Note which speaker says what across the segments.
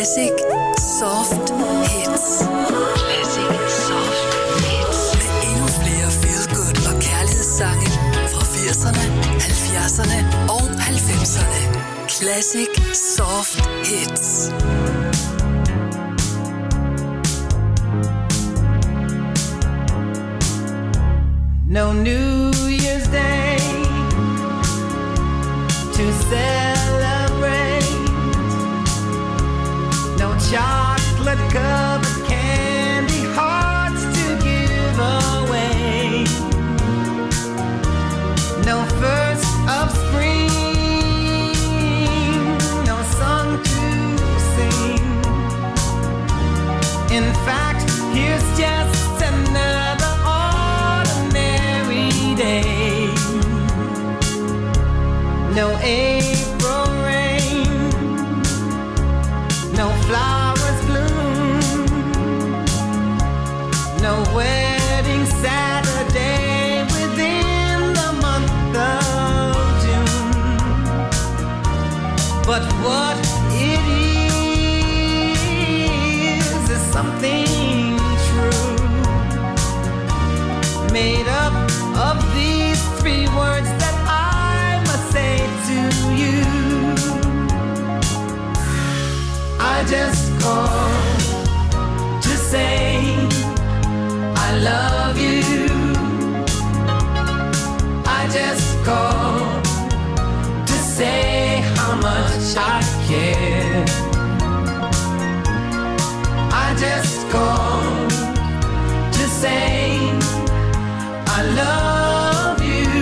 Speaker 1: Classic Soft Hits. Classic Soft Hits. Med endnu flere feel-good og kærlighedssange fra 80'erne, 70'erne og 90'erne. Classic Soft Hits.
Speaker 2: No New Year's Day to celebrate. No chocolate covered candy hearts to give away. No first of spring, no song to sing. In fact, here's just another ordinary day. No April rain, no flowers bloom, no wedding Saturday within the month of June. But what it is something true, made up of these three words that I must say to you. I just called to say I love you. I just called to say how much I care. I just called to say I love you,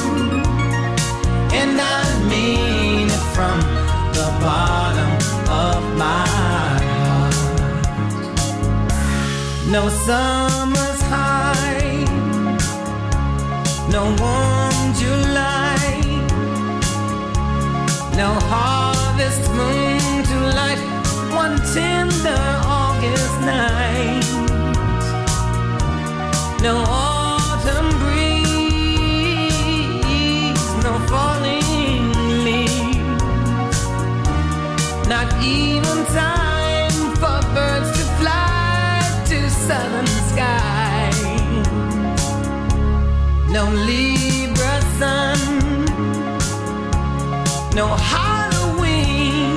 Speaker 2: and I mean it from the bottom of my heart. No summer's high, no warm July, no harvest moon to light one tender August night. No autumn breeze, no falling leaves, not even time for birds to fly to southern skies. No Libra sun, no Halloween,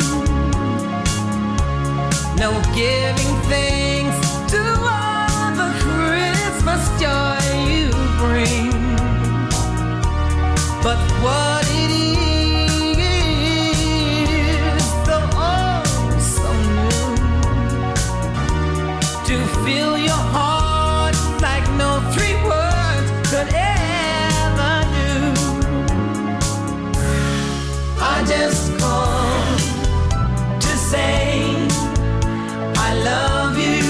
Speaker 2: no giving thanks to all the Christmas joy you bring. But what it is, though oh so new, to fill your heart like no three words could ever do. I just called to say I love you.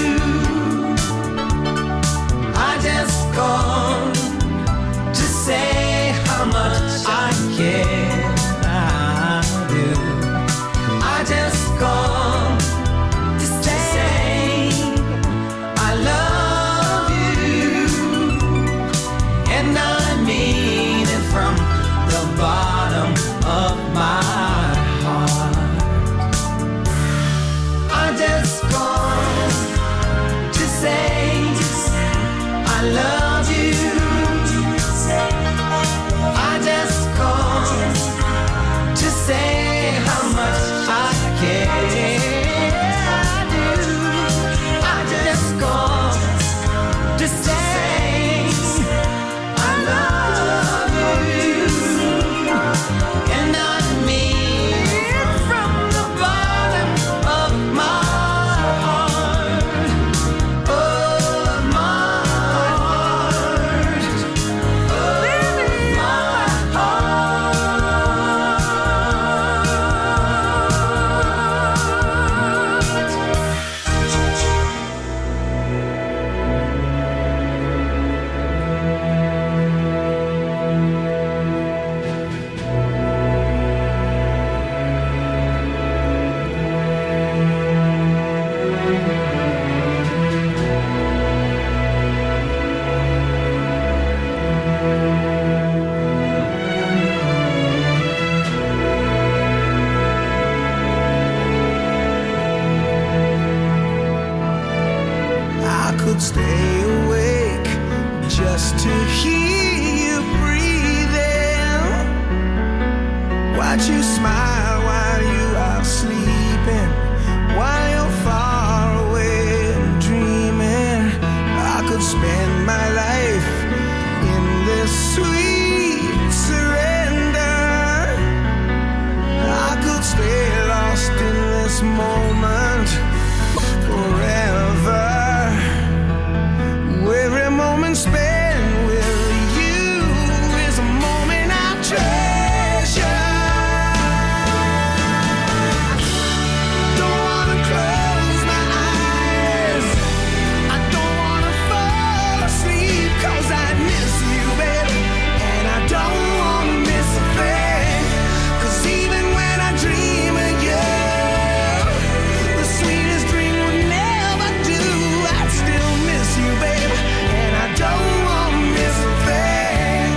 Speaker 2: I just called to say how much I care. I do. I just called to say I love you, and I mean it from the bottom of my heart. I just called to say I love you. I just called to say how much I care. I do. I just called to say I love you, and I mean it from the bottom of my heart. Of my heart. Of my heart.
Speaker 3: watch you smile while you are sleeping, while you're far away and dreaming. I could spend my life in this sweet surrender. I could stay lost in this moment forever. Every moment spent with you is a moment I treasure. Don't wanna close my eyes, I don't wanna fall asleep, 'cause I miss you, baby, and I don't wanna miss a thing. 'Cause even when I dream of you, the sweetest dream would never do. I'd still miss you, baby, and I don't wanna miss a thing.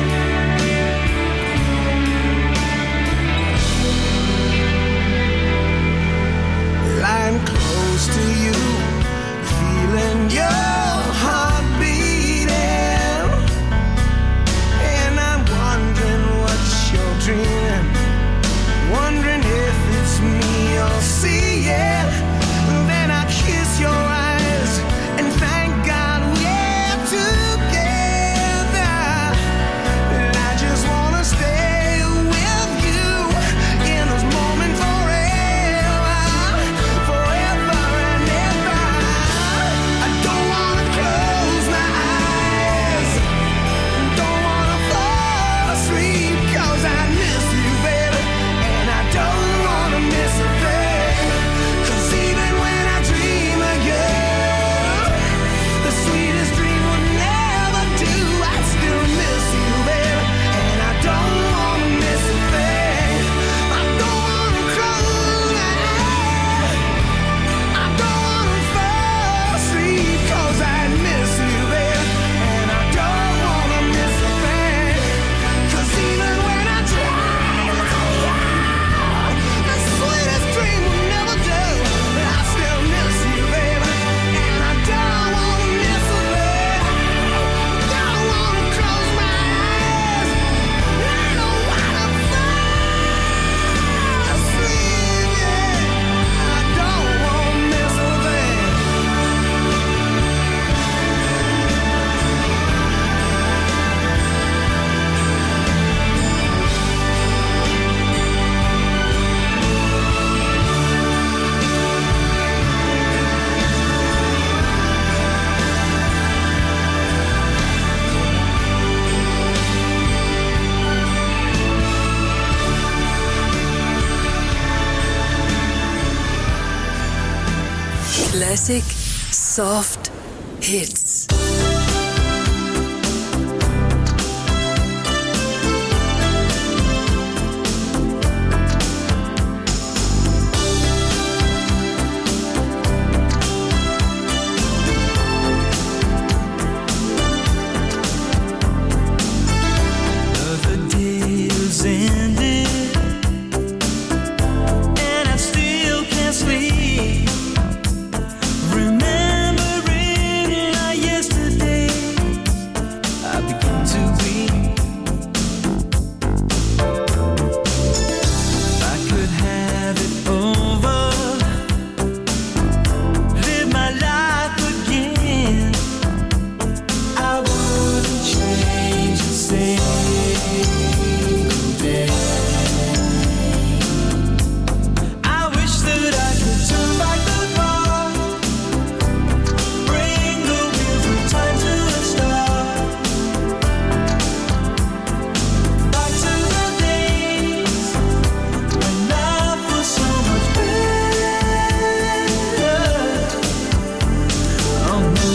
Speaker 3: Lying close to you, feeling your heart beating, and I'm wondering what you're dreaming, wondering if it's me you're seeing. Then I kiss your eyes and thank God we're together. And I just wanna stay with you in this moment forever, forever and ever. I don't wanna close my eyes, don't wanna fall asleep, 'cause I miss you, baby, and I don't wanna miss a thing. 'Cause even when I dream of you, the sweetest dream would never do. I still miss you, baby, and I don't wanna miss a thing. I don't wanna close my eyes, I don't wanna fall asleep, 'cause I miss you, baby, and I don't wanna miss a thing. 'Cause even when I dream of you, the sweetest dream would never do. But I still miss you, baby, and I don't wanna miss a thing. Don't wanna close my eyes, I don't wanna fall asleep, yeah. I don't wanna miss a thing.
Speaker 1: Classic Soft Hits.
Speaker 2: The day's ended, and I still can't sleep. Remembering our yesterday, I begin to weep. If I could have it over, live my life again, I wouldn't change a single day. I wish that I could turn back the clock, bring the wheels of time to a stop, back to the days when life was so much better. Oh no.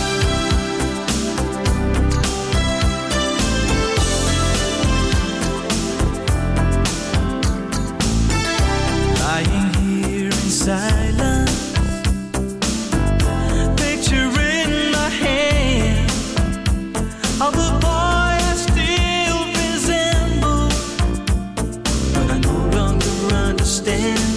Speaker 2: Lying here in silence, picture in my hand of the boy I still resemble, but I no longer understand.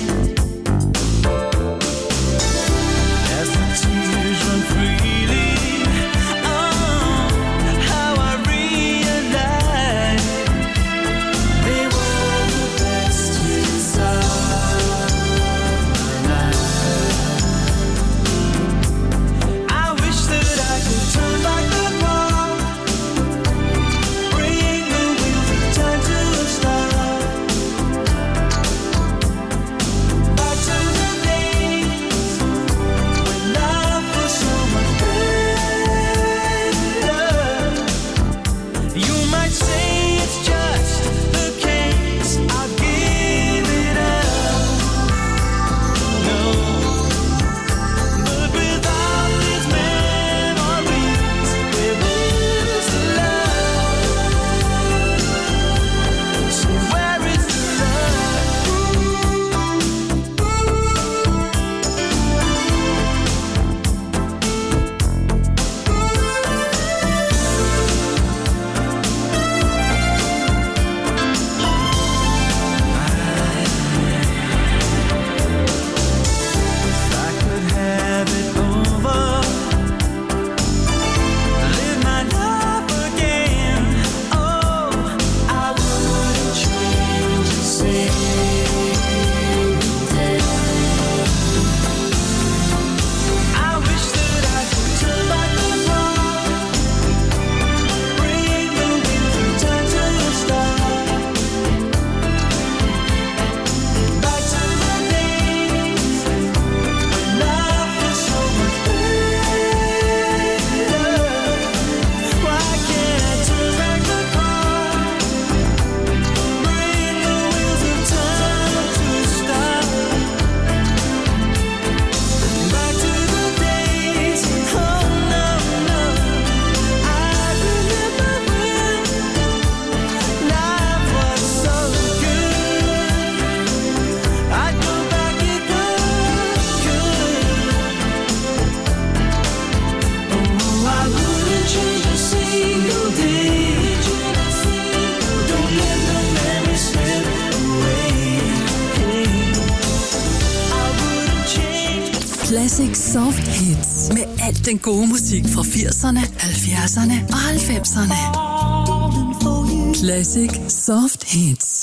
Speaker 2: As the tears run freely, oh, how I realize they were the best
Speaker 1: Classic Soft Hits. Med alt den gode musik fra 80'erne, 70'erne og 90'erne. Classic Soft Hits.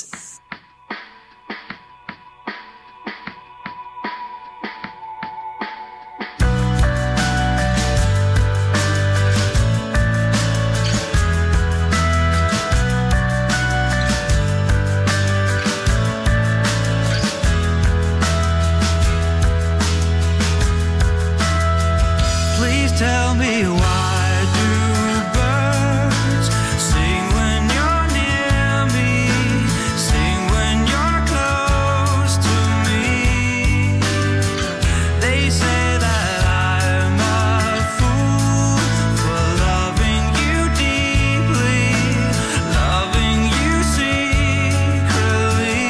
Speaker 3: Tell me why do birds sing when you're near me, sing when you're close to me? They say that I'm a fool for loving you deeply, loving you secretly.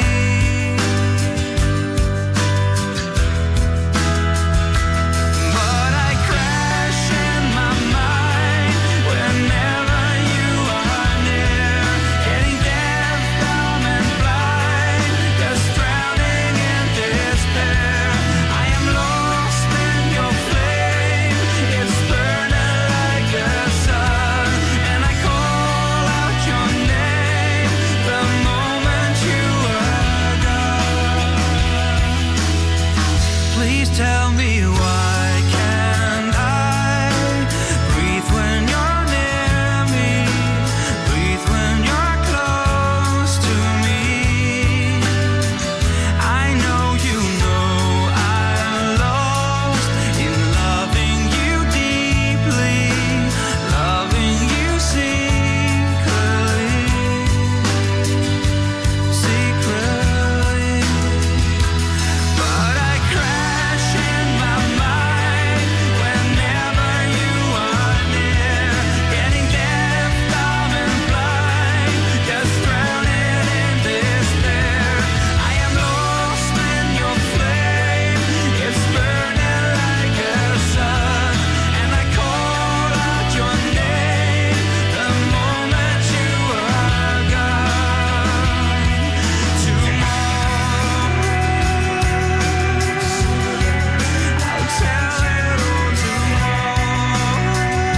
Speaker 3: But I crash in my mind whenever you are near, getting deaf, dumb and blind, just drowning in despair. I am lost in your flame, it's burning like a sun, and I call out your name the moment you are gone. Please tell me why can't I breathe when you're near me, breathe when you're close to me? I know you know I'm lost in loving you deeply, loving you secretly, secretly. But I crash in my mind whenever you are near, getting deaf, dumb and blind, just drowning in despair. I am lost in your flame, it's burning like a sun, and I call out your name the moment you are gone. Tomorrow I'll tell it all tomorrow,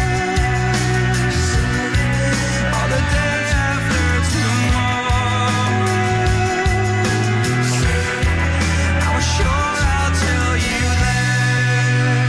Speaker 3: or the day after tomorrow. I'm sure I'll tell you then.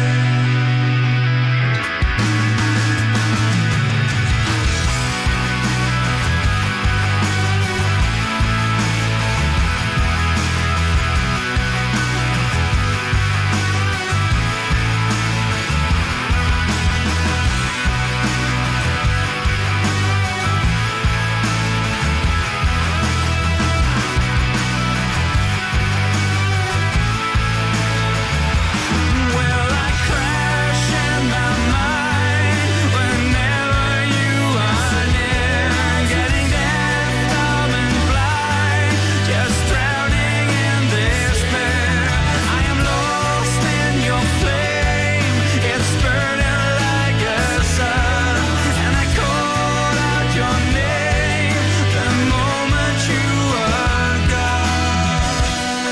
Speaker 3: Well, I crash in my mind whenever you are near, getting deaf, dumb and blind, just drowning in despair. I am lost in your flame, it's burning like a sun, and I call out your name the moment you are gone.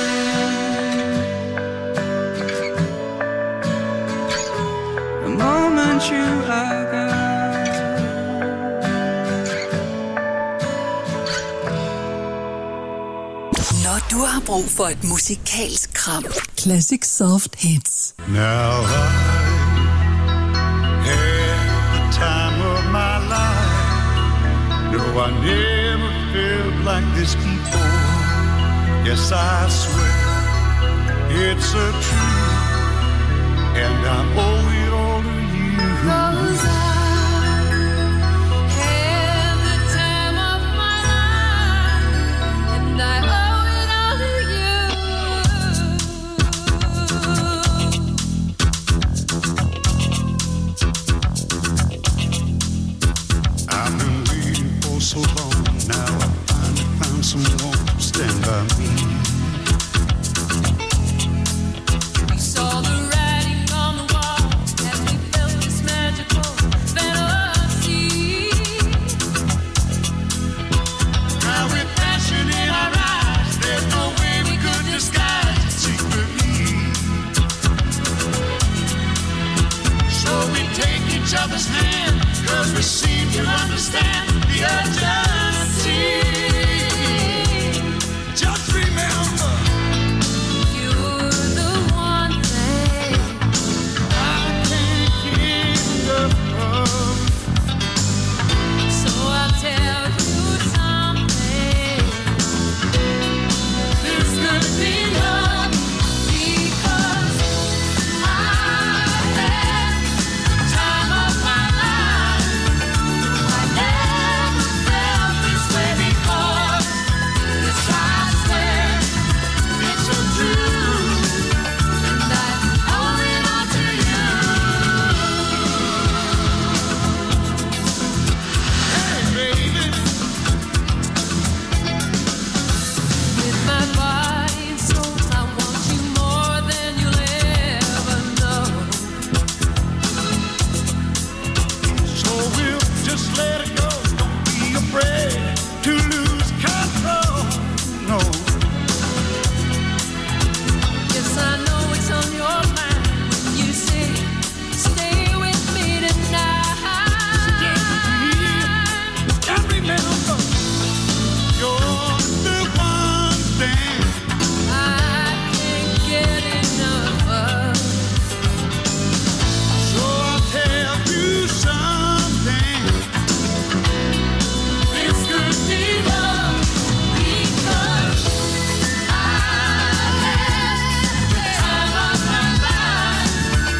Speaker 3: The moment you are gone.
Speaker 1: Når du har brug for et musikalsk kram. Classic Soft Hits.
Speaker 4: Now I had the time of my life. No, I never felt like this before. Yes, I swear it's a truth, and I owe it all to you.
Speaker 2: 'Cause I had the time of my life, and I owe it all to you.
Speaker 4: I've been waiting for so long. Now I finally found someone to stand by me.
Speaker 2: We saw the writing on the wall,
Speaker 4: each other's hand, 'cause we seem to understand the urgency. Just remember,
Speaker 2: You're the one thing
Speaker 4: I can't get enough of.
Speaker 2: So I'll tell you something. This could be love because I had the time of my life. I never felt this way before. This I swear it's so true, and I owe it all to you.
Speaker 4: Hey, baby,
Speaker 2: With my body and soul, I want you more than you'll ever know.
Speaker 4: so we'll just let it go. Don't be afraid to lose control. No.
Speaker 2: Yes, I know it's on your mind when you say, stay with me tonight.
Speaker 4: And remember, you're the one thing
Speaker 2: I can't get enough of.
Speaker 4: so I'll tell you something.
Speaker 2: This could be love because I had the time of my life.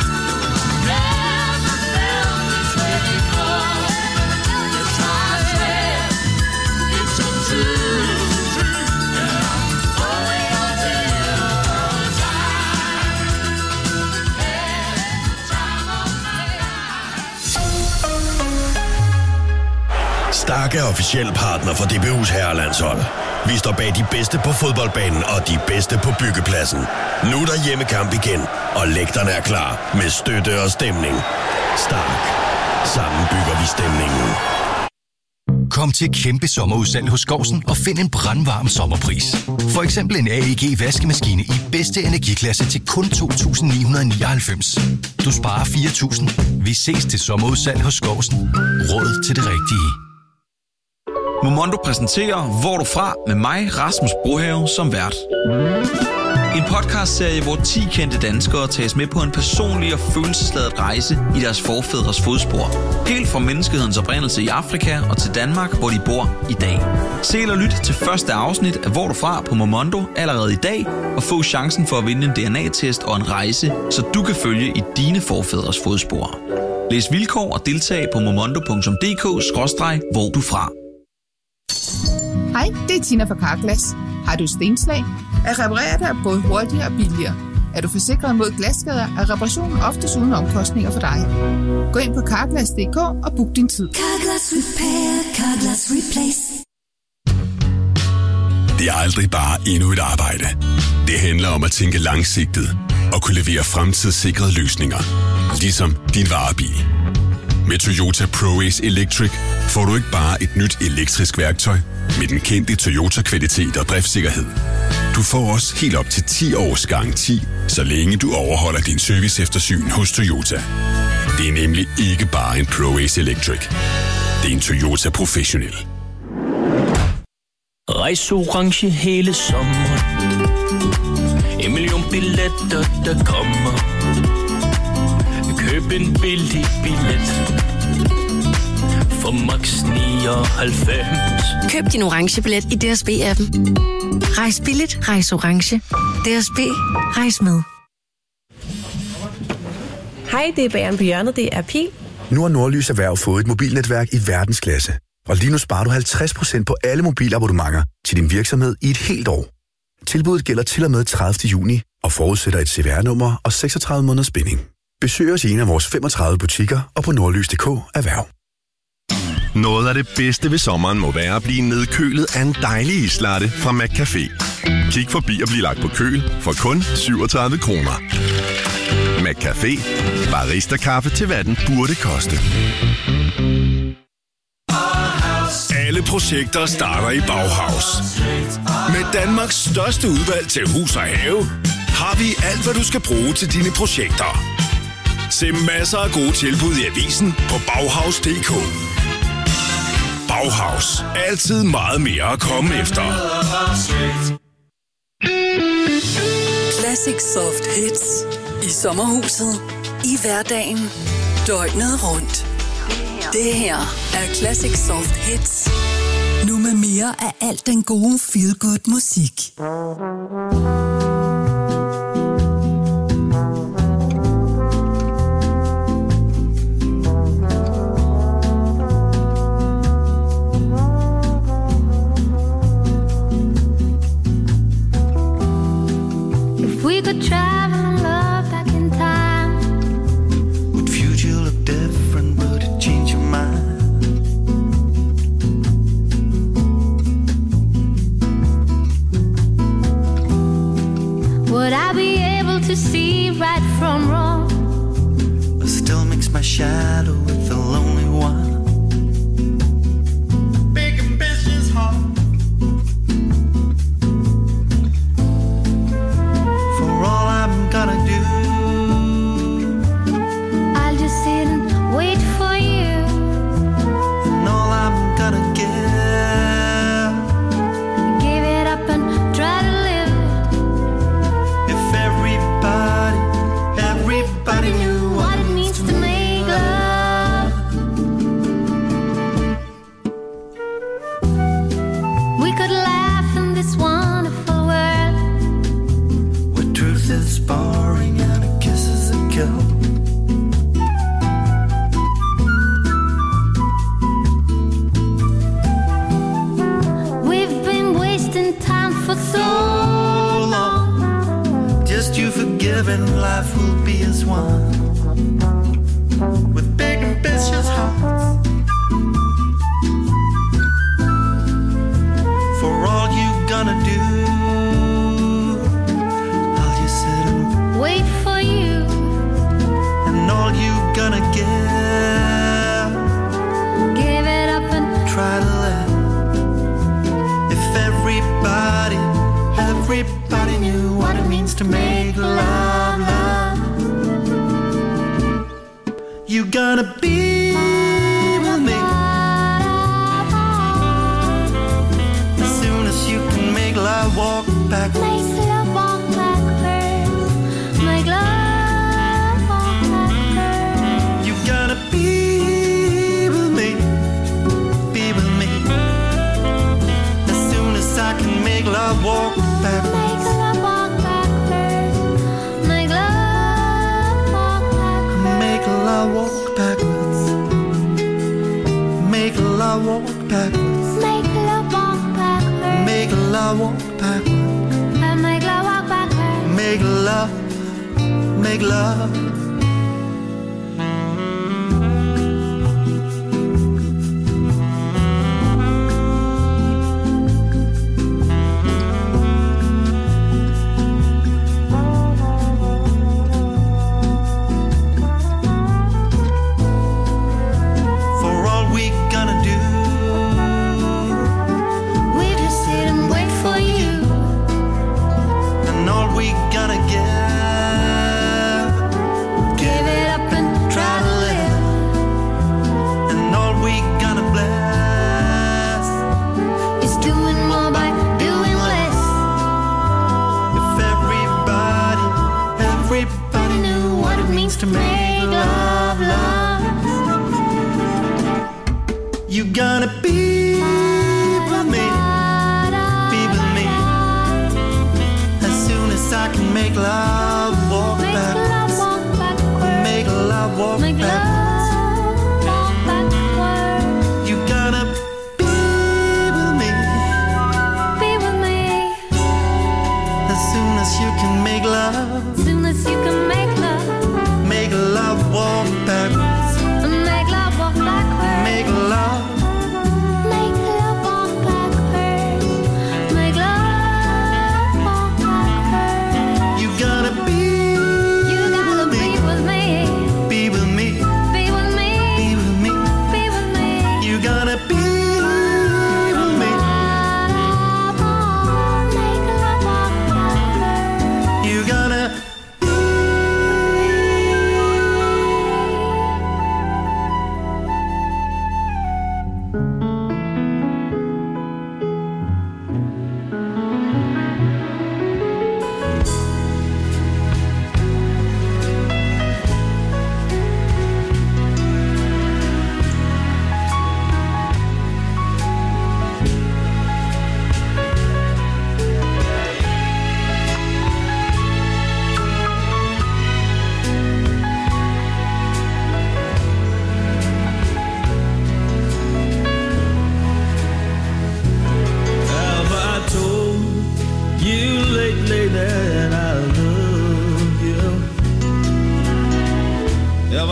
Speaker 2: Never felt this way before. Yes, I swear it's so true. And I owe it all to you 'cause I had the time of my life.
Speaker 5: Stark er officiel partner for DBU's herrelandshold. Vi står bag de bedste på fodboldbanen og de bedste på byggepladsen. Nu er der hjemmekamp igen, og lægterne er klar med støtte og stemning. Stark. Sammen bygger vi stemningen.
Speaker 6: Kom til kæmpe sommerudsalg hos Skousen og find en brandvarm sommerpris. For eksempel en AEG vaskemaskine i bedste energiklasse til kun 2.999. Du sparer 4.000. Vi ses til sommerudsalg hos Skousen. Råd til det rigtige.
Speaker 7: Momondo præsenterer Hvor du fra med mig, Rasmus Brohave, som vært. En podcastserie, hvor 10 kendte danskere tages med på en personlig og følelsesladet rejse i deres forfædres fodspor. Helt fra menneskehedens oprindelse i Afrika og til Danmark, hvor de bor i dag. Se eller lyt til første afsnit af Hvor du fra på Momondo allerede i dag, og få chancen for at vinde en DNA-test og en rejse, så du kan følge i dine forfædres fodspor. Læs vilkår og deltag på momondo.dk/hvor du fra.
Speaker 8: Hej, det er Tina fra Carglass. Har du stenslag? At reparere det er både hurtigere og billigere. Er du forsikret mod glasskader, er reparationen oftest uden omkostninger for dig. Gå ind på Carglass.dk og book din tid.
Speaker 1: Carglass Repair, Carglass Replace.
Speaker 9: Det er aldrig bare endnu et arbejde. Det handler om at tænke langsigtet og kunne levere fremtidssikrede løsninger. Ligesom din varebil. Med Toyota ProAce Electric får du ikke bare et nyt elektrisk værktøj med den kendte Toyota-kvalitet og driftssikkerhed. Du får også helt op til 10 års garanti, så længe du overholder din serviceeftersyn hos Toyota. Det er nemlig ikke bare en ProAce Electric. Det er en Toyota Professional.
Speaker 10: Rejs orange hele sommeren. 1 million billetter, der kommer. Køb en billig billet for max 99.
Speaker 11: Køb din orange billet i DSB-appen. Rejs billigt, rejs orange. DSB, rejs med.
Speaker 12: Hej, det er Bageren på hjørnet, det er Pil.
Speaker 13: Nu har Nordlys Erhverv fået et mobilnetværk i verdensklasse. Og lige nu sparer du 50% på alle mobilabonnementer til din virksomhed i et helt år. Tilbuddet gælder til og med 30. juni og forudsætter et CVR-nummer og 36 måneders binding. Besøg os i en af vores 35 butikker og på nordlys.dk Erhverv.
Speaker 5: Noget af det bedste ved sommeren må være at blive nedkølet af en dejlig islatte fra McCafé. Kig forbi og bliv lagt på køl for kun 37 kroner. McCafé. Barista-kaffe til hvad den burde koste.
Speaker 14: Alle projekter starter i Bauhaus. Med Danmarks største udvalg til hus og have, har vi alt, hvad du skal bruge til dine projekter. Se masser af gode tilbud i avisen på Bauhaus.dk. Bauhaus. Altid meget mere at komme efter.
Speaker 1: Classic Soft Hits. I sommerhuset. I hverdagen. Døgnet rundt. Det her er Classic Soft Hits. Nu med mere af alt den gode feel-good musik.
Speaker 2: If we could travel and love back in time,
Speaker 3: Would future look different? Would it change your mind?
Speaker 2: would I be able to see right from wrong?
Speaker 3: Or still mix my shadow with the lonely one? Big ambitious heart. For all I'm gonna do,
Speaker 2: I'll just sit and wait for you.
Speaker 3: and all I'm gonna
Speaker 2: Give it up and try to live.
Speaker 3: if everybody knew
Speaker 2: What it means to make love. We could laugh in this wonderful world.
Speaker 3: where truth is boring and a kiss is a kill.
Speaker 2: We've been wasting time for so long.
Speaker 3: Just you forgiven, life will be as one. With big ambitious hearts. For all you gonna do, I'll just sit and
Speaker 2: Wait for you.
Speaker 3: and all you gonna
Speaker 2: Give it up and
Speaker 3: try to let. If everybody knew what it means to make love, love. You gonna be with me as soon as you can make love walk backwards.
Speaker 2: make love walk backwards. Make love walk backwards.
Speaker 3: You gotta be with me as soon as I can make love walk backwards.
Speaker 2: Make love walk backwards. Make love walk backwards.
Speaker 3: Make love walk backwards. Make love walk backwards.
Speaker 2: Make love walk backwards.
Speaker 3: Make love walk backwards.
Speaker 2: And make love walk backwards.
Speaker 3: Make love, make love. For all we gonna do,
Speaker 2: We just sit and wait for you.
Speaker 3: and all we gonna
Speaker 2: Give it up and try to live.
Speaker 3: and all we gonna bless.
Speaker 2: It's doing more by doing less.
Speaker 3: If everybody knew what it means to make love, love. You gonna be with me as soon as I can make love walk
Speaker 2: Make
Speaker 3: back.
Speaker 2: love walk backwards.
Speaker 3: Make love walk
Speaker 2: Make
Speaker 3: back.
Speaker 2: love walk backwards.
Speaker 3: You gotta be with me
Speaker 2: Be with me.
Speaker 3: as soon as you can make love.
Speaker 2: Soon as you can make love.
Speaker 3: Make love walk backwards.
Speaker 2: Make love walk backwards.
Speaker 3: Make love.
Speaker 2: Make love walk backwards. Make love walk backwards.
Speaker 3: You gotta be
Speaker 2: You gotta be with me.
Speaker 3: be with me.
Speaker 2: Be with me.
Speaker 3: Be with me.
Speaker 2: Be with me.
Speaker 3: You gotta be with me.
Speaker 2: Make love walk backwards.
Speaker 3: You gotta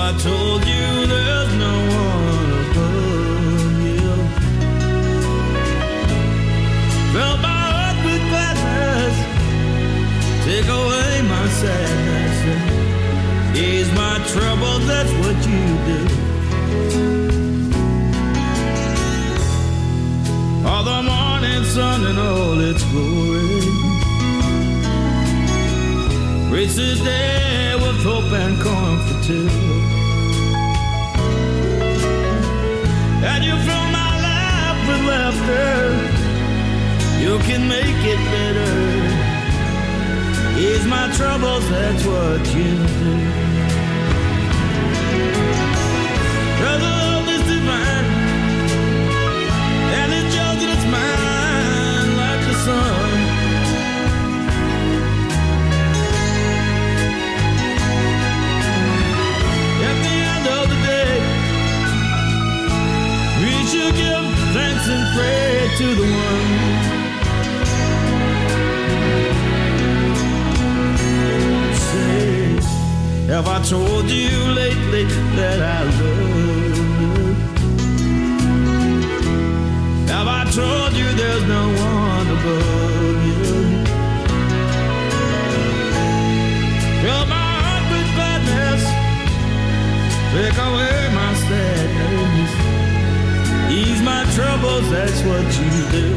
Speaker 15: I told you there's no one above you. Fill my heart with gladness, take away my sadness, ease my trouble, that's what you do. All the morning sun and all its glory, grace the day with hope and comfort too. And you fill my life with laughter, you can make it better. Ease my troubles, that's what you do. Your love is divine, and it's yours and it's mine like the sun. At the end of the day, we should give thanks and pray to the one. Say, have I told you lately that I love you? Have I told you there's no one above you? Fill my heart with gladness, take away my sadness, ease my troubles, that's what you do.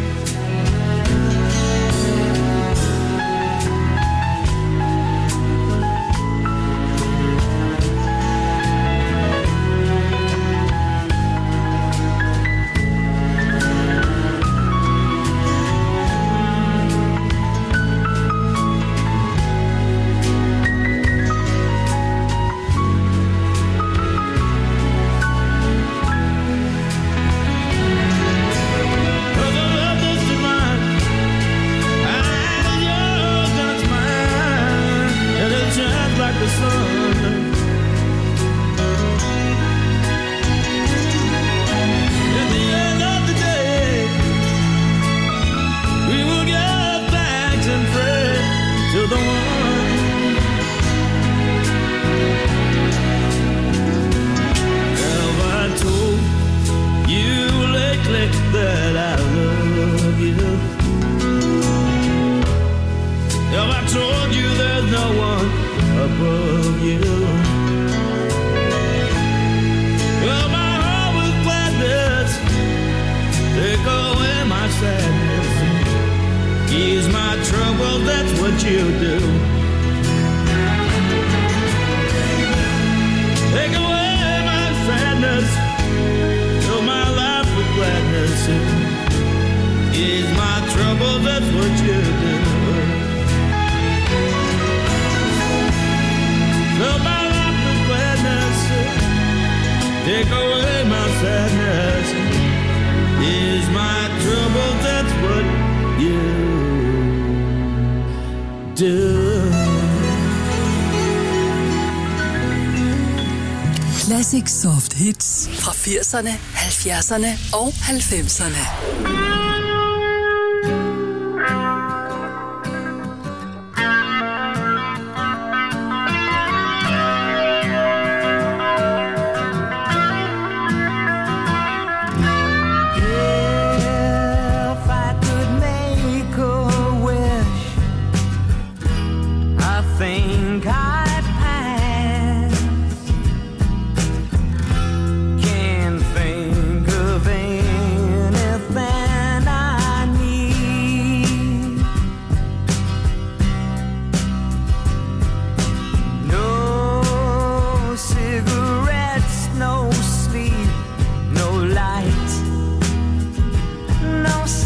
Speaker 1: Classic Soft Hits fra 80'erne, 70'erne og 90'erne.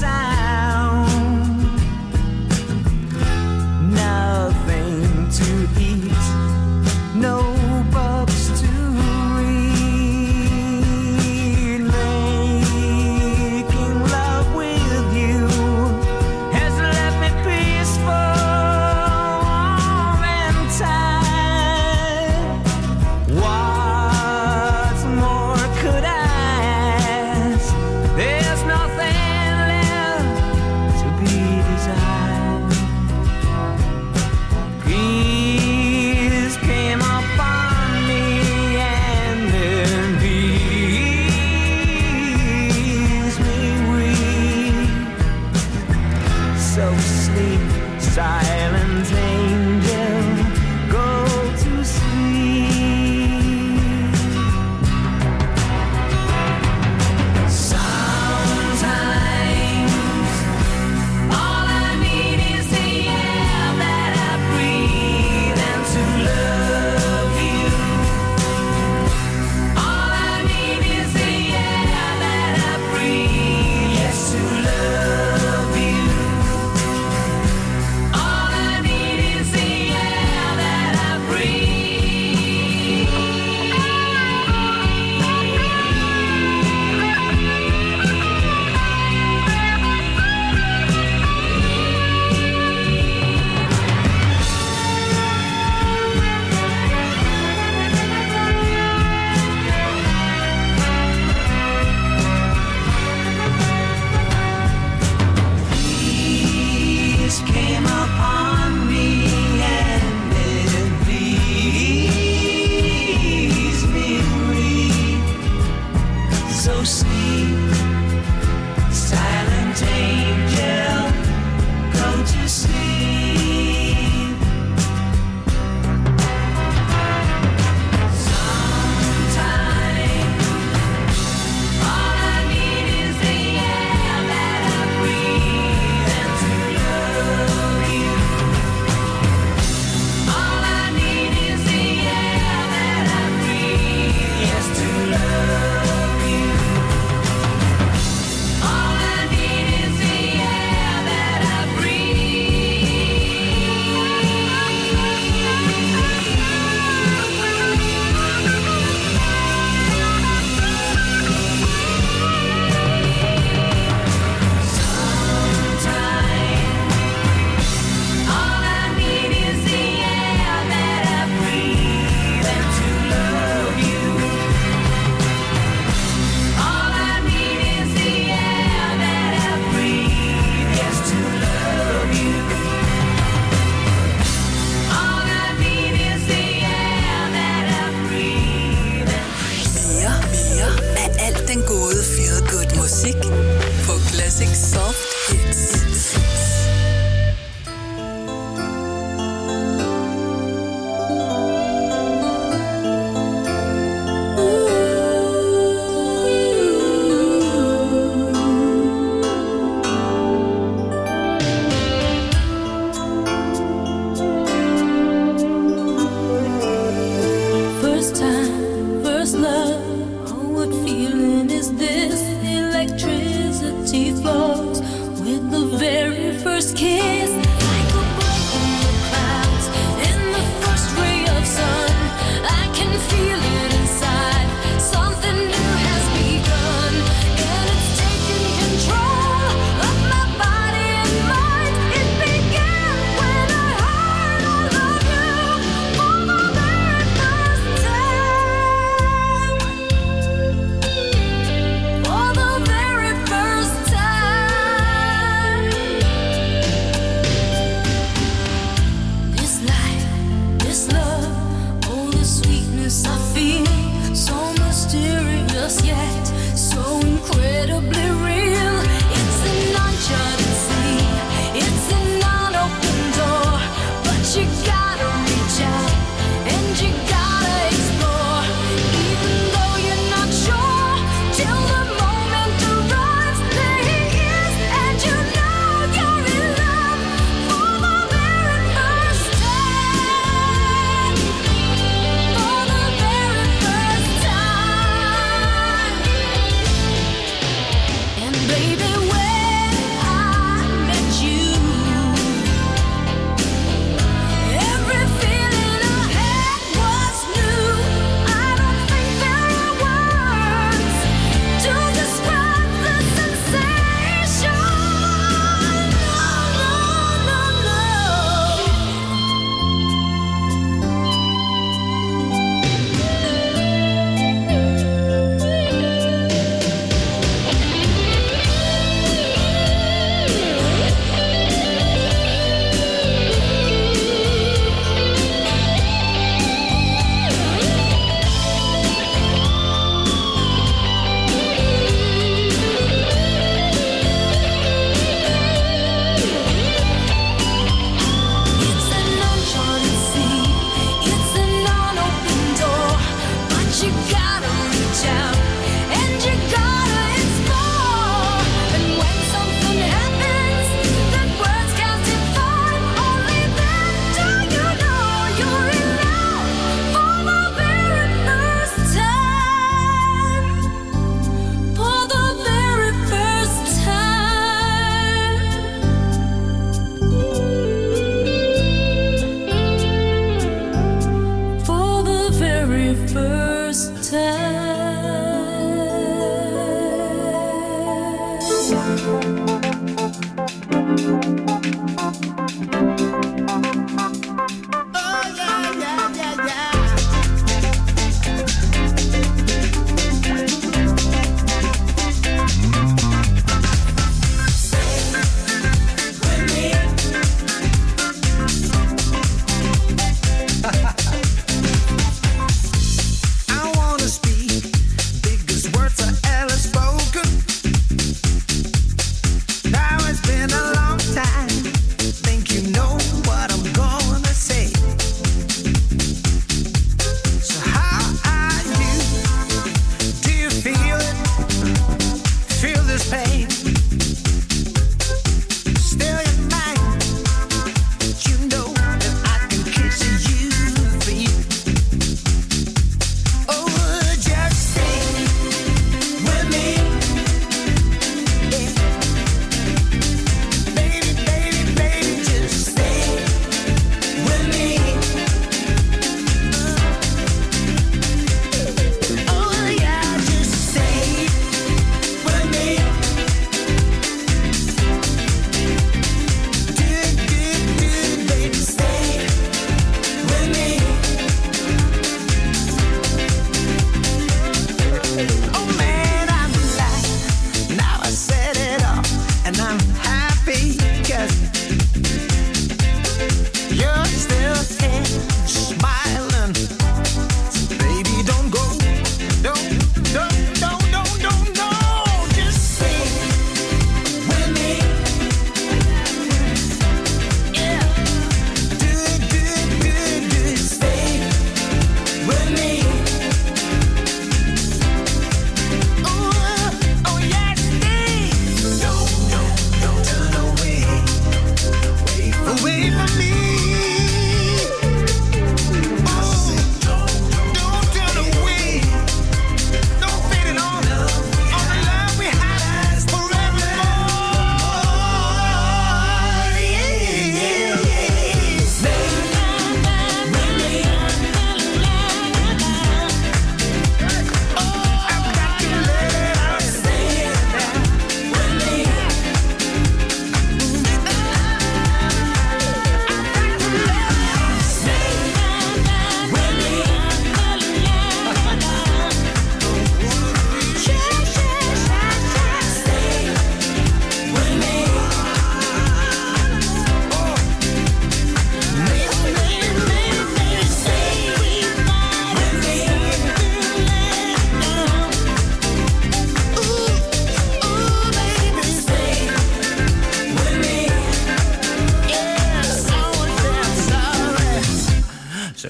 Speaker 3: To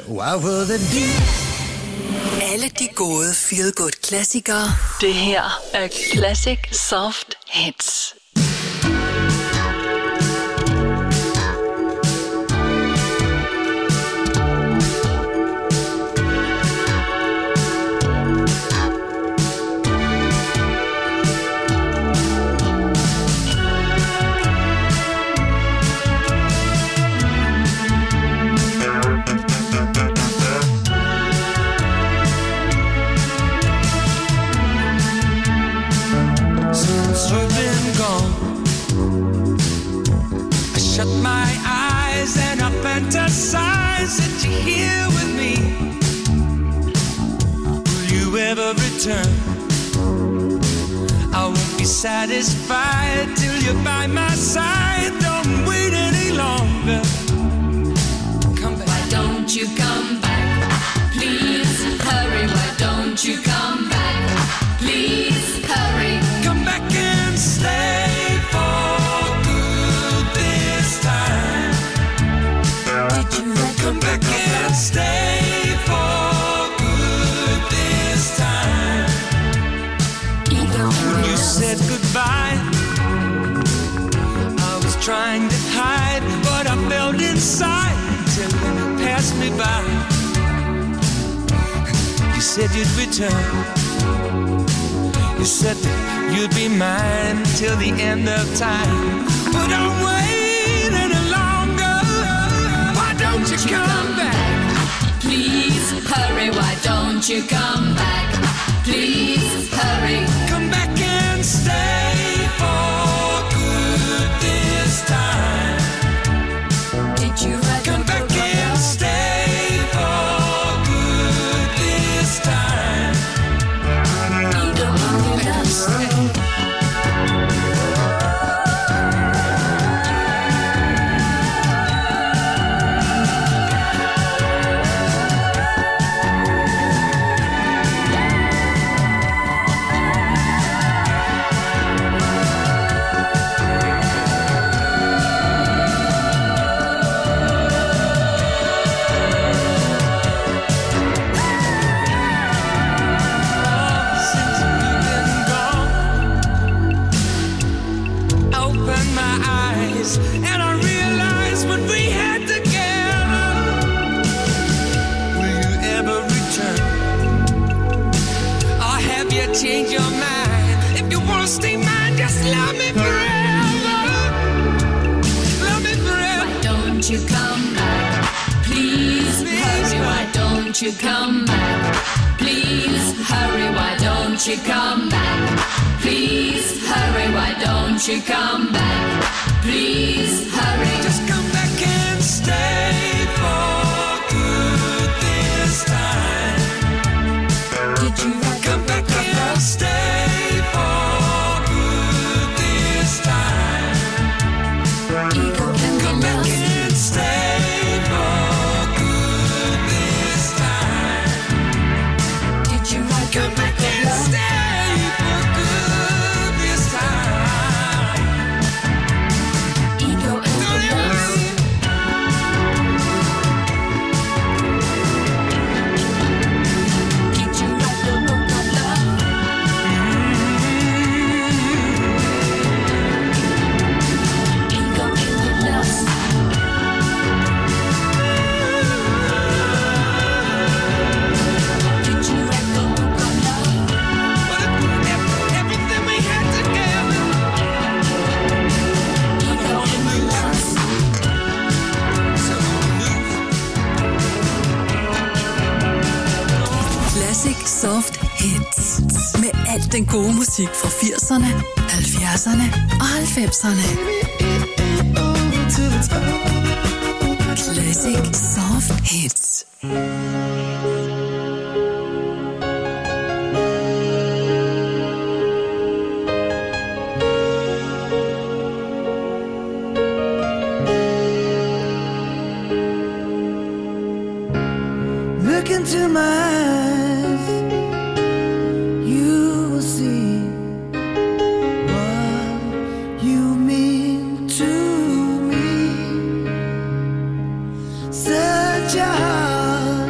Speaker 3: What will they do?
Speaker 1: Alle de gode feel-good klassikere. Det her er Classic Soft Hits.
Speaker 3: Shut my eyes and I fantasize that you're here with me. Will you ever return? I won't be satisfied till you're by my side. Don't wait any longer. Come back.
Speaker 2: Why don't you come back? Please hurry. Why don't you come back? Please hurry.
Speaker 3: Come back and stay for come back and stay for good this time. When you said goodbye, I was trying to hide what I felt inside until you passed me by. You said you'd return. You said that you'd be mine till the end of time. But I'm waiting any longer. Why don't you come back?
Speaker 2: Please hurry. Why don't you come back? Please hurry.
Speaker 3: Come back and stay for good this time.
Speaker 2: Did you write
Speaker 3: come back and stay for good this time?
Speaker 2: You don't want to stay.
Speaker 3: And I realized what we had together. Will you ever return? Or have you changed your mind? If you wanna stay mine, just love me forever. Love me forever.
Speaker 2: Why don't you come back? Please hurry. Why don't you come back? Please hurry. Why don't you come back? Please hurry. Why don't you come back? Please hurry.
Speaker 3: Just come back and stay for good this time.
Speaker 2: Did you
Speaker 3: come back and stay for good this time? Come back and stay for good this time.
Speaker 2: Did you
Speaker 3: come back and stay for good this time?
Speaker 2: Ego and
Speaker 1: Soft Hits. Med alt den gode musik fra 80'erne, 70'erne og 90'erne. Classic Soft Hits.
Speaker 3: Look into my eyes, you will see what you mean to me. Such a heart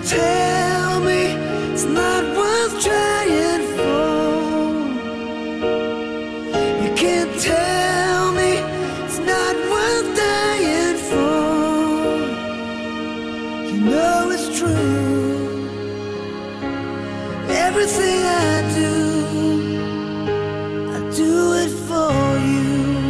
Speaker 3: tell me it's not worth trying for. You can't tell me it's not worth dying for. You know it's true. Everything I do it for you.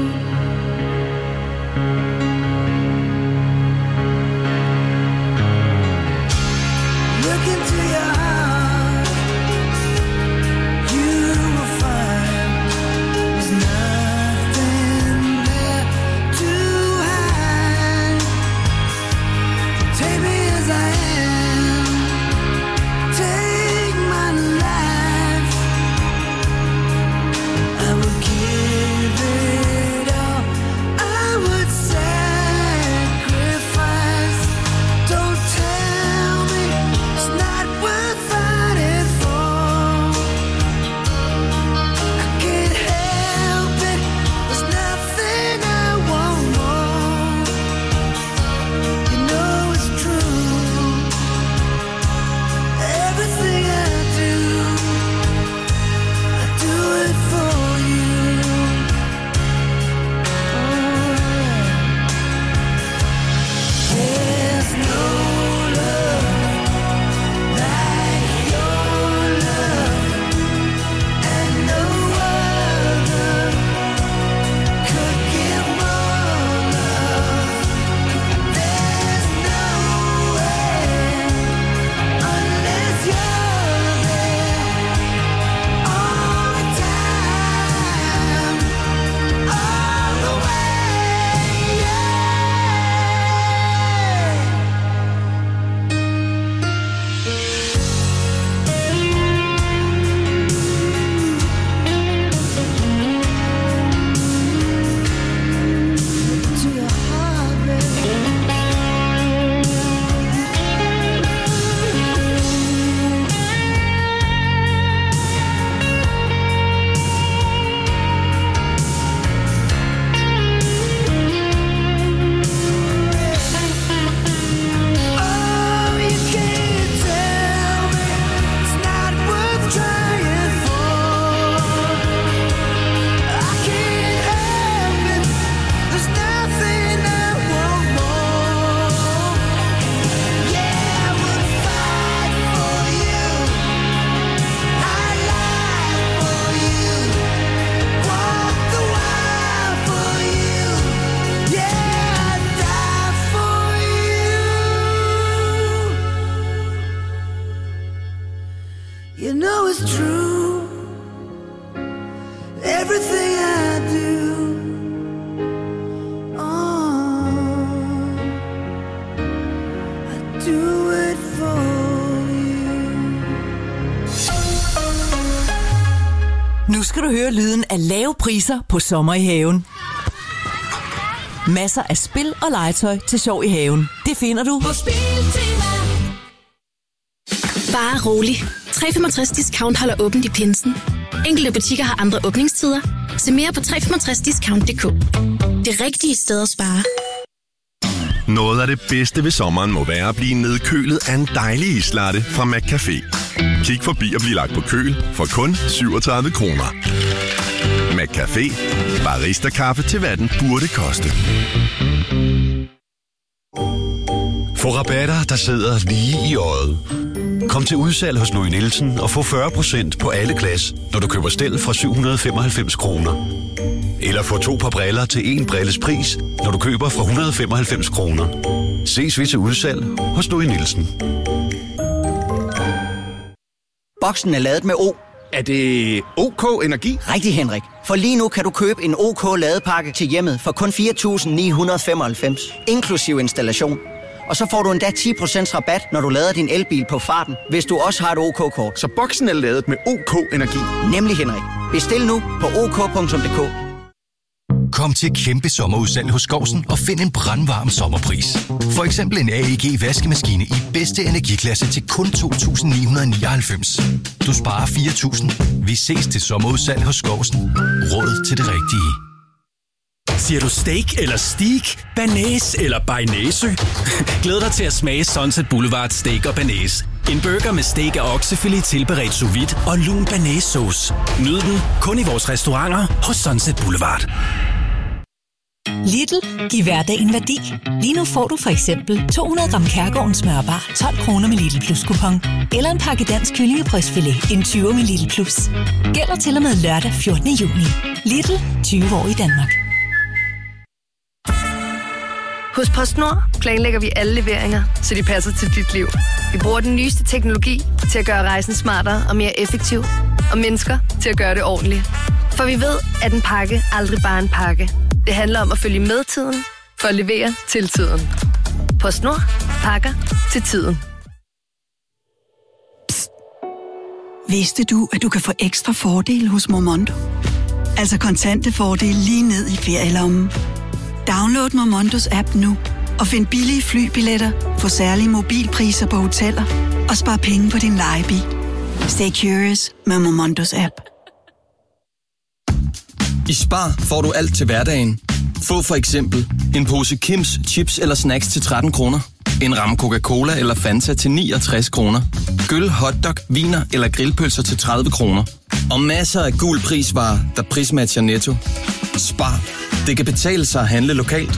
Speaker 3: Look into your heart, you will find there's nothing there to hide. Take me as I am, take my life. I would give it all, I would sacrifice. Don't tell me it's not worth fighting for. I can't help it, there's nothing I want more. You know it's true. Everything I do it for you. There's no love like your love, and no other could give more love. There's no way unless you're there all the time, all the way. To your heart, baby. Oh, you can't tell me it's not worth trying for. I can't help it, there's nothing I want more. Yeah, I would fight for you, I'd lie for you, walk the wild for you. Yeah, I'd die for you. You know it's true. Everything I do, I do it for you.
Speaker 16: Nu skal du høre lyden af lave priser på sommer i haven. Masser af spil og legetøj til sjov i haven. Det finder du
Speaker 2: På Biltema.
Speaker 17: Bare rolig. 365 Discount holder åbent i pinsen. Enkelte butikker har andre åbningstider. Se mere på 365discount.dk. Det rigtige sted at spare.
Speaker 5: Noget af det bedste ved sommeren må være at blive nedkølet af en dejlig islatte fra McCafé. Kig forbi og bliv lagt på køl for kun 37 kroner. McCafé. Barista-kaffe til hvad den burde koste.
Speaker 9: Få rabatter, der sidder lige i øjet. Kom til udsalg hos Louis Nielsen og få 40% på alle glas, når du køber stel fra 795 kroner. Eller få 2 par briller til 1 brilles pris, når du køber fra 195 kroner. Ses vi til udsalg hos Louis Nielsen.
Speaker 18: Boksen er ladet med O.
Speaker 14: Er det OK Energi?
Speaker 18: Rigtig, Henrik. For lige nu kan du købe en OK ladepakke til hjemmet for kun 4.995, inklusiv installation. Og så får du endda 10% rabat, når du lader din elbil på farten, hvis du også har et OK-kort.
Speaker 14: Så boksen er ladet med OK Energi?
Speaker 18: Nemlig, Henrik. Bestil nu på ok.dk.
Speaker 6: Kom til kæmpe sommerudsalg hos Skousen og find en brandvarm sommerpris. For eksempel en AEG vaskemaskine i bedste energiklasse til kun 2.999. Du sparer 4.000. Vi ses til sommerudsalg hos Skousen. Råd til det rigtige.
Speaker 19: Siger du steak eller steak? Banæs eller bearnaise? Glæd dig til at smage Sunset Boulevard Steak og Banæs. En burger med steak af oksefilet tilberedt sous vide og lun banæssauce. Nyd den kun i vores restauranter hos Sunset Boulevard.
Speaker 20: Lidl, giv hverdagen værdi. Lige nu får du for eksempel 200 gram Kærgårdens smørbar 12 kroner med Lidl Plus kupon. Eller en pakke dansk kyllingebrystfilet en 20 med Lidl Plus. Gælder til og med lørdag 14. juni. Lidl, 20 år i Danmark.
Speaker 21: Hos PostNord planlægger vi alle leveringer, så de passer til dit liv. Vi bruger den nyeste teknologi til at gøre rejsen smartere og mere effektiv. Og mennesker til at gøre det ordentligt. For vi ved, at en pakke aldrig bare er en pakke. Det handler om at følge med tiden, for at levere til tiden. PostNord. Pakker til tiden.
Speaker 22: Psst. Vidste du, at du kan få ekstra fordele hos Momondo? Altså kontante fordele lige ned i ferielommen. Download Momondos app nu og find billige flybilletter, få særlige mobilpriser på hoteller og spar penge på din lejebil. Stay curious med Momondos app.
Speaker 23: I Spar får du alt til hverdagen. Få for eksempel en pose Kims chips eller snacks til 13 kroner. En ramme Coca-Cola eller Fanta til 69 kroner. Gyll, hotdog, viner eller grillpølser til 30 kroner. Og masser af gul prisvarer, der prismatcher Netto. Spar. Det kan betale sig at handle lokalt.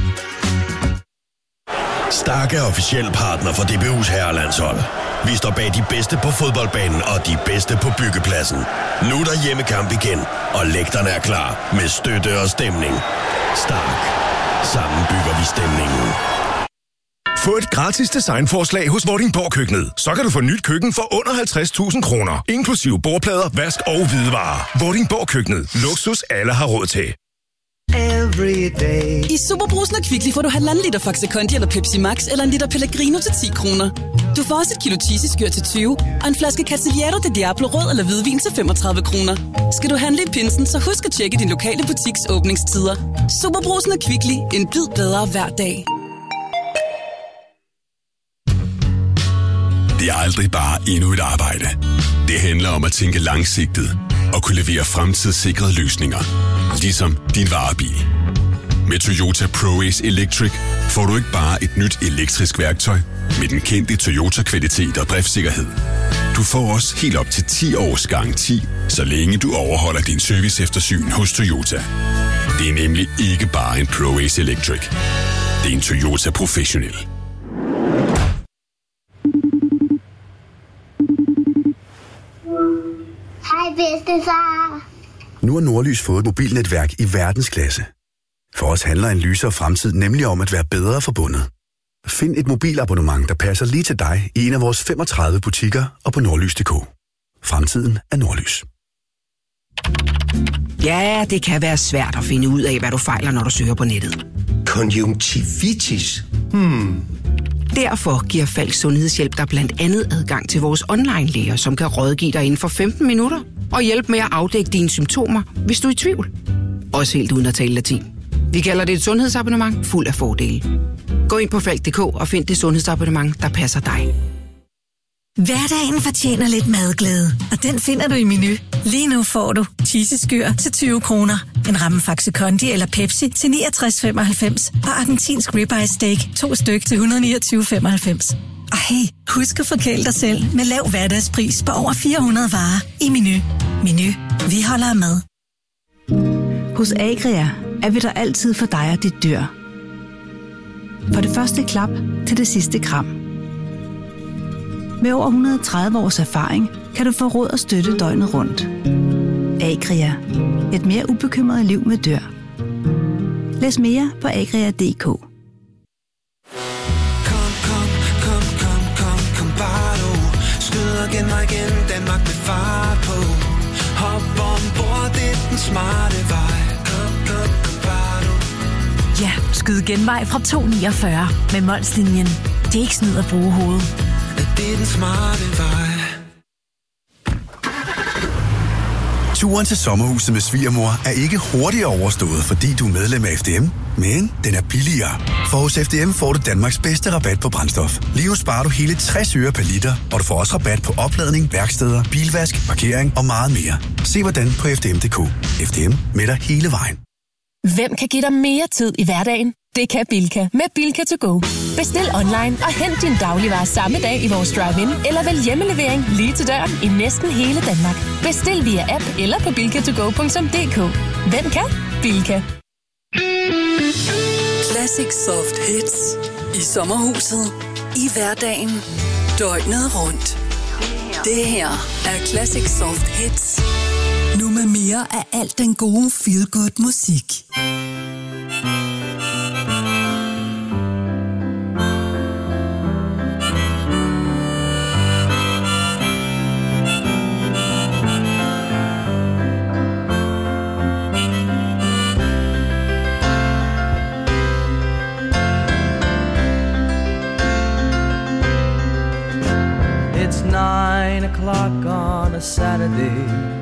Speaker 14: Stark er officiel partner for DBU's herrelandshold. Vi står bag de bedste på fodboldbanen og de bedste på byggepladsen. Nu er der hjemmekamp igen, og lægterne er klar med støtte og stemning. Stark. Sammen bygger vi stemningen.
Speaker 9: Få et gratis designforslag hos Vordingborg Køkkenet. Så kan du få nyt køkken for under 50.000 kroner. Inklusive bordplader, vask og hvidevarer. Vordingborg Køkkenet. Luksus alle har råd til.
Speaker 24: I Superbrugsen og Kvickly får du 1,5 liter Faxe Kondi eller Pepsi Max eller en liter Pellegrino til 10 kroner. Du får også et kilo cheesy-skyr til 20 og en flaske Cavaliere de Diablo rød eller hvidvin til 35 kroner. Skal du handle i pinsen, så husk at tjekke din lokale butiks åbningstider. Superbrugsen og Kvickly. En bid bedre hver dag.
Speaker 9: Det er aldrig bare endnu et arbejde. Det handler om at tænke langsigtet og kunne levere fremtidssikrede løsninger. Ligesom din varebil. Med Toyota ProAce Electric får du ikke bare et nyt elektrisk værktøj med den kendte Toyota-kvalitet og driftssikkerhed. Du får også helt op til 10 års garanti, så længe du overholder din serviceeftersyn hos Toyota. Det er nemlig ikke bare en ProAce Electric. Det er en Toyota Professional.
Speaker 25: Hej bedstefar.
Speaker 13: Nu har Nordlys fået et mobilnetværk i verdensklasse. For os handler en lysere fremtid nemlig om at være bedre forbundet. Find et mobilabonnement, der passer lige til dig i en af vores 35 butikker og på nordlys.dk. Fremtiden er Nordlys.
Speaker 26: Ja, det kan være svært at finde ud af, hvad du fejler, når du søger på nettet.
Speaker 3: Konjunktivitis?
Speaker 26: Derfor giver Falks Sundhedshjælp dig blandt andet adgang til vores online-læger, som kan rådgive dig inden for 15 minutter og hjælpe med at afdække dine symptomer, hvis du er i tvivl. Også helt uden at tale latin. Vi kalder det et sundhedsabonnement fuld af fordele. Gå ind på falk.dk og find det sundhedsabonnement, der passer dig.
Speaker 20: Hverdagen fortjener lidt madglæde, og den finder du i Menu. Lige nu får du cheesy-skyr til 20 kroner, en ramme Faxe Kondi eller Pepsi til 69,95 og argentinsk ribeye steak 2 styk til 129,95. Og hey, husk at forkæle dig selv med lav hverdagspris på over 400 varer i Menu. Menu. Vi holder med.
Speaker 27: Hos Agria er vi der altid for dig og dit dyr. For det første klap til det sidste kram. Med over 130 års erfaring kan du få råd og støtte døgnet rundt. Agria. Et mere ubekymret liv med dyr. Læs mere på agria.dk.
Speaker 3: Kom, bare du. Skyd og gen mig igen, Danmark med fart på. Hop ombord, det er den smarte vej. Kom, bare du.
Speaker 28: Ja, skyd genvej fra 249 med Molslinjen. Det er ikke snyd at bruge hovedet.
Speaker 3: Det er den smarte vej.
Speaker 13: Turen til sommerhuset med svigermor er ikke hurtigere overstået, fordi du er medlem af FDM, men den er billigere. For hos FDM får du Danmarks bedste rabat på brændstof. Lige nu sparer du hele 60 øre per liter, og du får også rabat på opladning, værksteder, bilvask, parkering og meget mere. Se hvordan på FDM.dk. FDM med dig hele vejen.
Speaker 28: Hvem kan give dig mere tid i hverdagen? Det kan Bilka med Bilka to go. Bestil online og hent din dagligvarer samme dag i vores drive-in, eller vælg hjemmelevering lige til døren i næsten hele Danmark. Bestil via app eller på bilkatogo.dk. Hvem kan? Bilka.
Speaker 24: Classic Soft Hits. I sommerhuset. I hverdagen. Døgnet rundt. Det her er Classic Soft Hits. Nu med mere af alt den gode feel-good musik.
Speaker 3: It's 9 o'clock on a Saturday.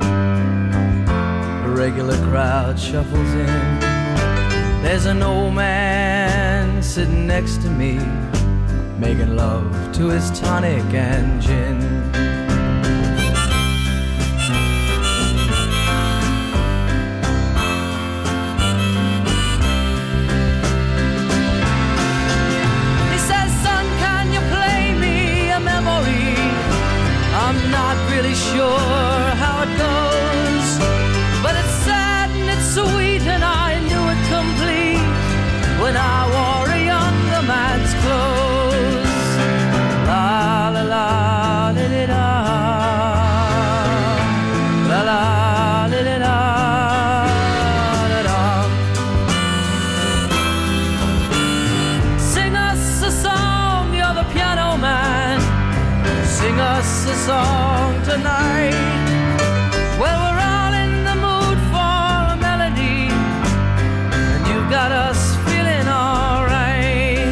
Speaker 3: The regular crowd shuffles in. There's an old man sitting next to me, making love to his tonic and gin. He says, son, can you play me a memory? I'm not really sure how it goes, but it's sad and it's sweet, and I knew it complete when I wore a younger man's clothes. La la la li li da, la la li li da, da da. Sing us a song, you're the piano man. Sing us a song tonight. Well, we're all in the mood for a melody, and you've got us feeling alright.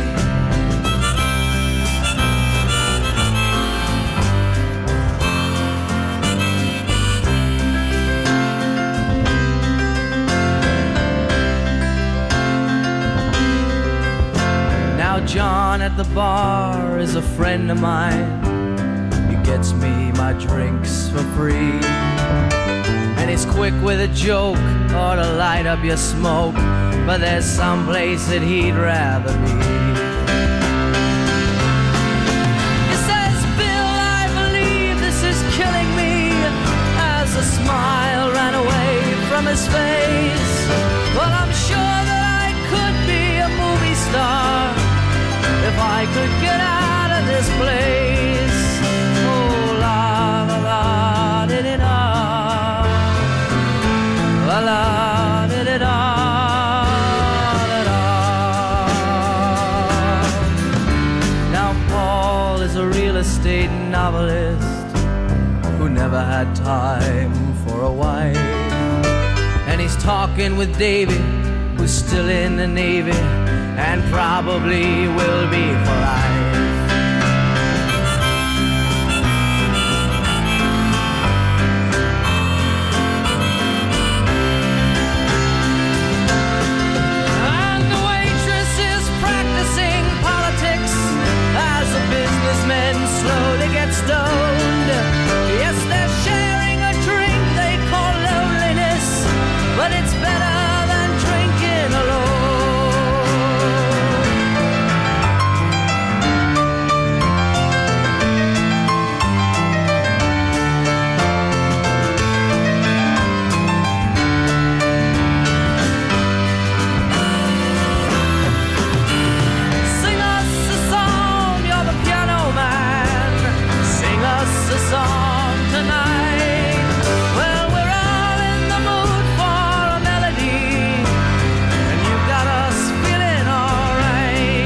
Speaker 3: Now John at the bar is a friend of mine. Gets me my drinks for free, and he's quick with a joke or to light up your smoke, but there's some place that he'd rather be. He says, Bill, I believe this is killing me, as a smile ran away from his face. Well, I'm sure that I could be a movie star if I could get out of this place. La la da da da da da. Now Paul is a real estate novelist who never had time for a wife, and he's talking with Davy, who's still in the Navy and probably will be for life. Businessmen slowly get stoned. Yes, they're sharing a drink they call loneliness, but it's better than drinking Sing us a song, you're the piano man. Sing us a song tonight. Well, we're all in the mood for a melody, and you've got us feeling alright.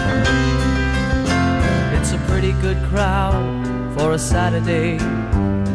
Speaker 3: It's a pretty good crowd for a Saturday,